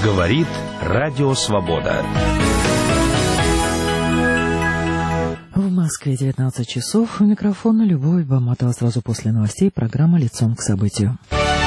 Говорит Радио Свобода. В Москве 19 часов. У микрофона Любовь Баматова. Сразу после новостей программа «Лицом к событию».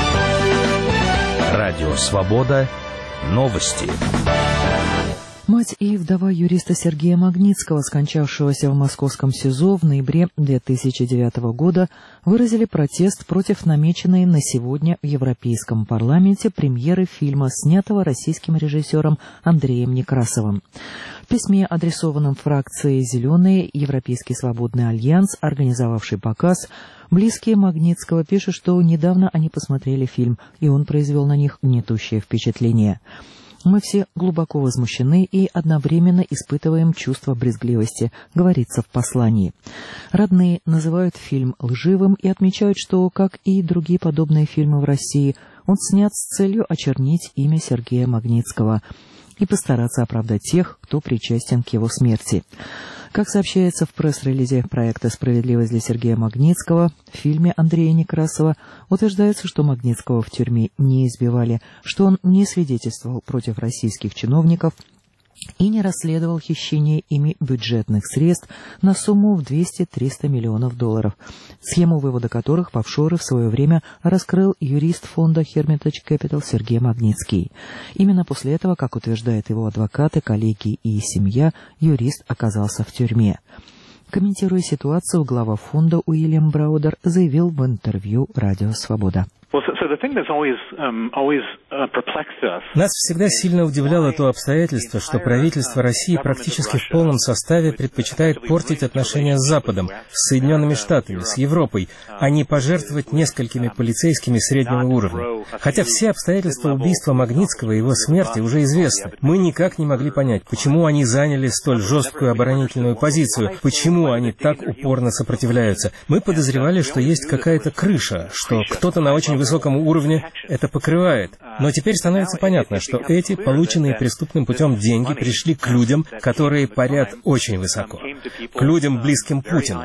Радио Свобода. Новости. Мать и вдова юриста Сергея Магнитского, скончавшегося в московском СИЗО в ноябре 2009 года, выразили протест против намеченной на сегодня в Европейском парламенте премьеры фильма, снятого российским режиссером Андреем Некрасовым. В письме, адресованном фракции «Зеленые», Европейский свободный альянс, организовавший показ, близкие Магнитского пишут, что недавно они посмотрели фильм, и он произвел на них гнетущее впечатление. «Мы все глубоко возмущены и одновременно испытываем чувство брезгливости», говорится в послании. Родные называют фильм лживым и отмечают, что, как и другие подобные фильмы в России, он снят с целью очернить имя Сергея Магнитского и постараться оправдать тех, кто причастен к его смерти. Как сообщается в пресс-релизе проекта «Справедливость для Сергея Магнитского», в фильме Андрея Некрасова утверждается, что Магнитского в тюрьме не избивали, что он не свидетельствовал против российских чиновников и не расследовал хищение ими бюджетных средств на сумму в 200-300 миллионов долларов, схему вывода которых в офшоры в свое время раскрыл юрист фонда Hermitage Capital Сергей Магнитский. Именно после этого, как утверждают его адвокаты, коллеги и семья, юрист оказался в тюрьме. Комментируя ситуацию, глава фонда Уильям Браудер заявил в интервью «Радио Свобода». Нас всегда сильно удивляло то обстоятельство, что правительство России практически в полном составе предпочитает портить отношения с Западом, с Соединенными Штатами, с Европой, а не пожертвовать несколькими полицейскими среднего уровня. Хотя все обстоятельства убийства Магнитского и его смерти уже известны. Мы никак не могли понять, почему они заняли столь жесткую оборонительную позицию, почему они так упорно сопротивляются. Мы подозревали, что есть какая-то крыша, что кто-то на очень высоком уровне это покрывает. Но теперь становится понятно, что эти, полученные преступным путем деньги, пришли к людям, которые парят очень высоко, к людям, близким Путину.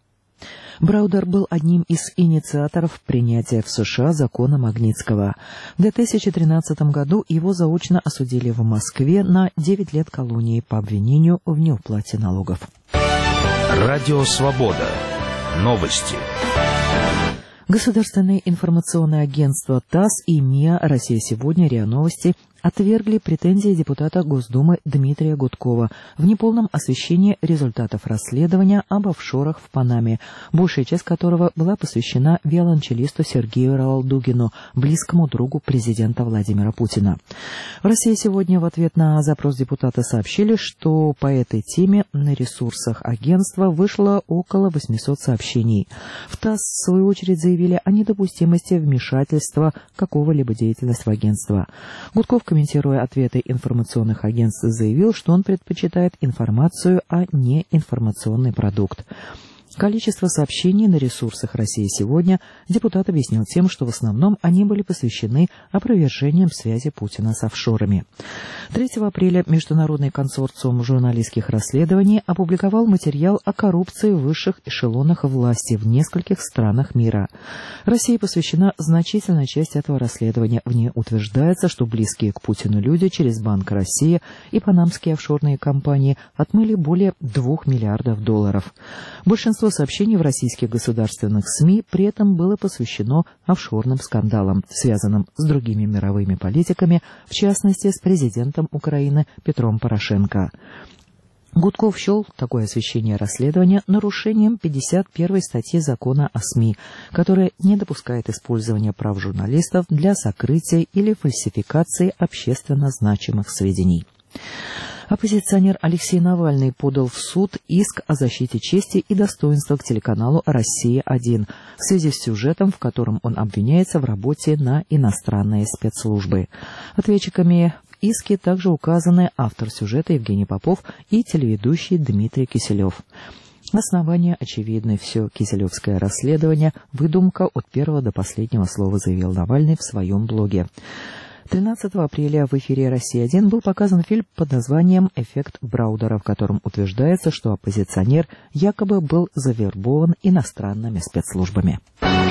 Браудер был одним из инициаторов принятия в США закона Магнитского. В 2013 году его заочно осудили в Москве на 9 лет колонии по обвинению в неуплате налогов. Радио Свобода. Новости. Государственные информационные агентства ТАСС и МИА «Россия сегодня», РИА Новости отвергли претензии депутата Госдумы Дмитрия Гудкова в неполном освещении результатов расследования об офшорах в Панаме, большая часть которого была посвящена виолончелисту Сергею Равалдугину, близкому другу президента Владимира Путина. В «России сегодня» в ответ на запрос депутата сообщили, что по этой теме на ресурсах агентства вышло около 800 сообщений. В ТАСС, в свою очередь, заявили о недопустимости вмешательства какого-либо деятельности в агентство. Гудков, комментируя ответы информационных агентств, заявил, что он предпочитает информацию, а не информационный продукт. Количество сообщений на ресурсах «России сегодня» депутат объяснил тем, что в основном они были посвящены опровержениям связи Путина с офшорами. 3 апреля Международный консорциум журналистских расследований опубликовал материал о коррупции в высших эшелонах власти в нескольких странах мира. России посвящена значительная часть этого расследования. В ней утверждается, что близкие к Путину люди через Банк России и панамские офшорные компании отмыли более 2 миллиардов долларов. Большинство сообщений в российских государственных СМИ при этом было посвящено офшорным скандалам, связанным с другими мировыми политиками, в частности, с президентом Украины Петром Порошенко. Гудков счел такое освещение расследования нарушением 51 статьи закона о СМИ, которая не допускает использования прав журналистов для сокрытия или фальсификации общественно значимых сведений. Оппозиционер Алексей Навальный подал в суд иск о защите чести и достоинства к телеканалу «Россия-1» в связи с сюжетом, в котором он обвиняется в работе на иностранные спецслужбы. Ответчиками в иске также указаны автор сюжета Евгений Попов и телеведущий Дмитрий Киселев. Основания очевидны. Все киселевское расследование – выдумка от первого до последнего слова, заявил Навальный в своем блоге. 13 апреля в эфире «Россия-1» был показан фильм под названием «Эффект Браудера», в котором утверждается, что оппозиционер якобы был завербован иностранными спецслужбами.